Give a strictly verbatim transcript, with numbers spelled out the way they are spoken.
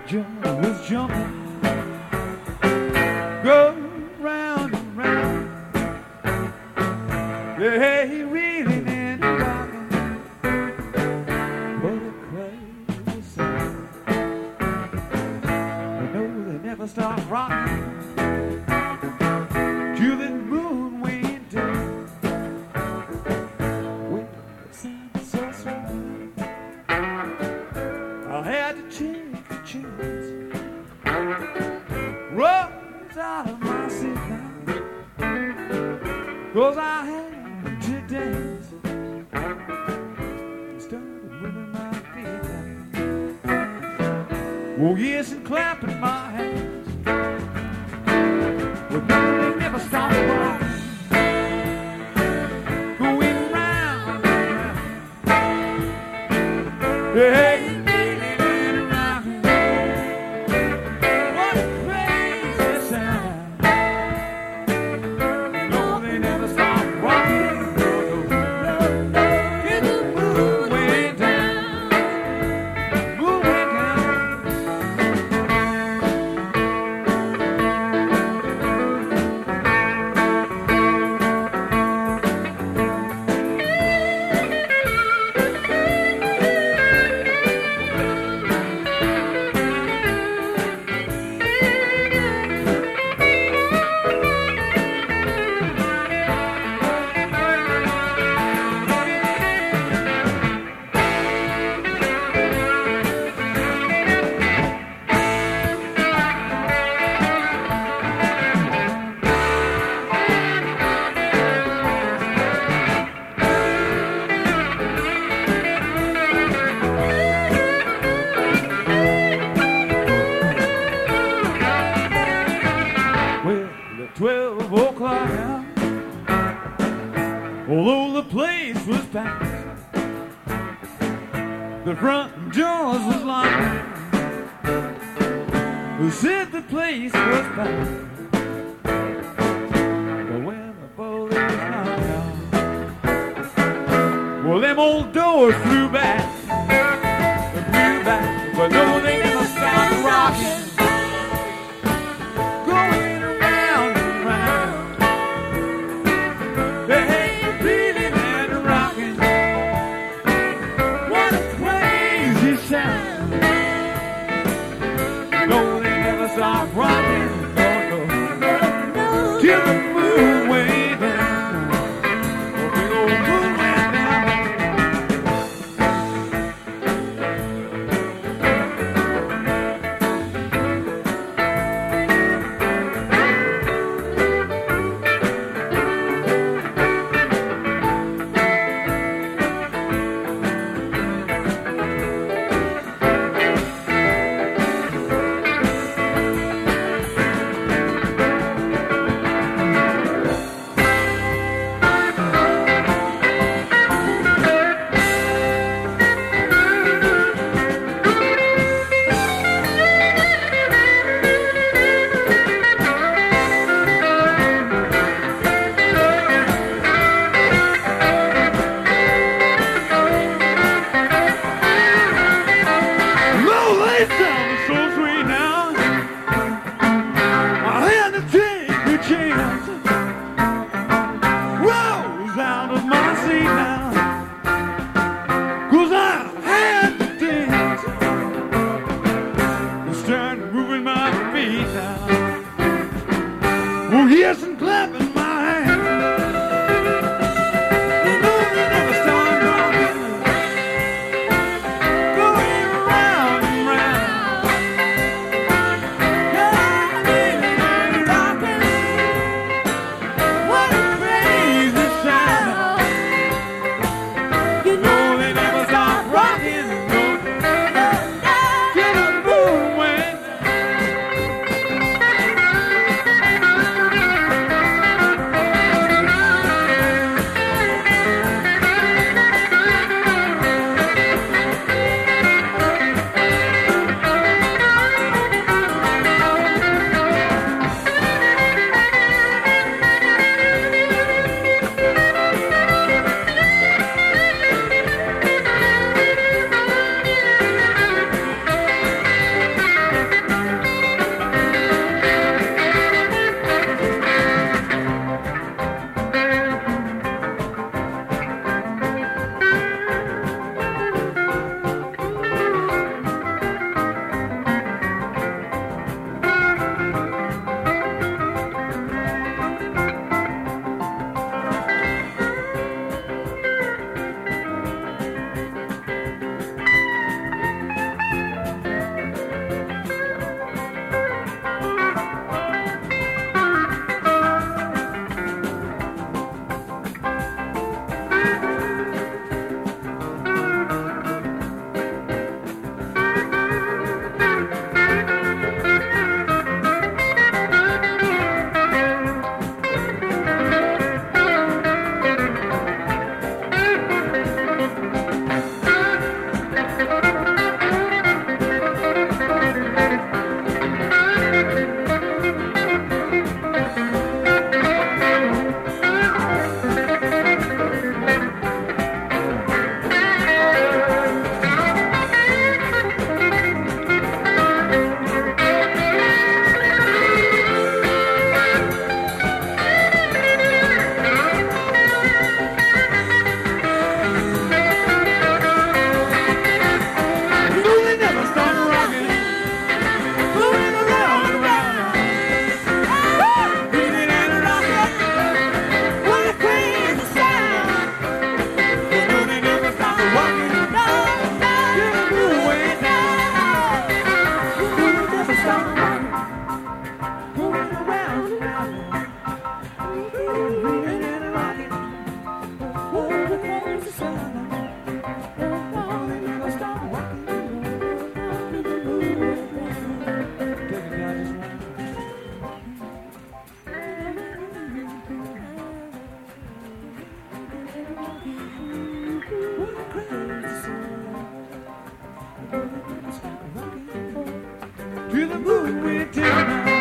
Johnny was jumping, go round and round. Yeah, he reeling and rocking, what a crazy sound. I know they never stop rocking till the moon went down. When the sound was so sweet, I had to take a chance, rose out of my seat now, 'cause I had to dance and started moving my feet down. Oh yes, and clapping my hands, but no, they never stopped rocking, going round and round. Hey. Twelve o'clock now, although the place was packed, the front doors was locked. Who said the place was packed? But when the police knocked out, well, them old doors flew back, flew back, but no, they never stopped rocking. Stop rocking, no, no, till the moon went down. The big old moon went down. To the moon we take now.